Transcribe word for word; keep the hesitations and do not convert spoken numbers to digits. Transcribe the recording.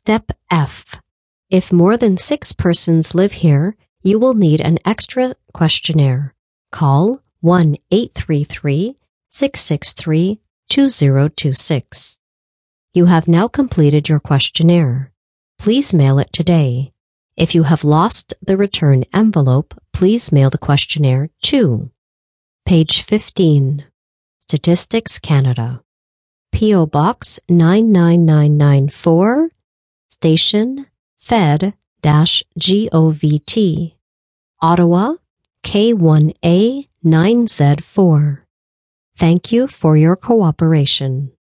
Step F. If more than six persons live here, you will need an extra questionnaire. Call one eight three three, six six three, two zero two six. You have now completed your questionnaire. Please mail it today. If you have lost the return envelope, please mail the questionnaire to Page fifteen, Statistics Canada, P O Box nine nine nine nine four, Station Fed G O V T, Ottawa K one A nine Z four. Thank you for your cooperation.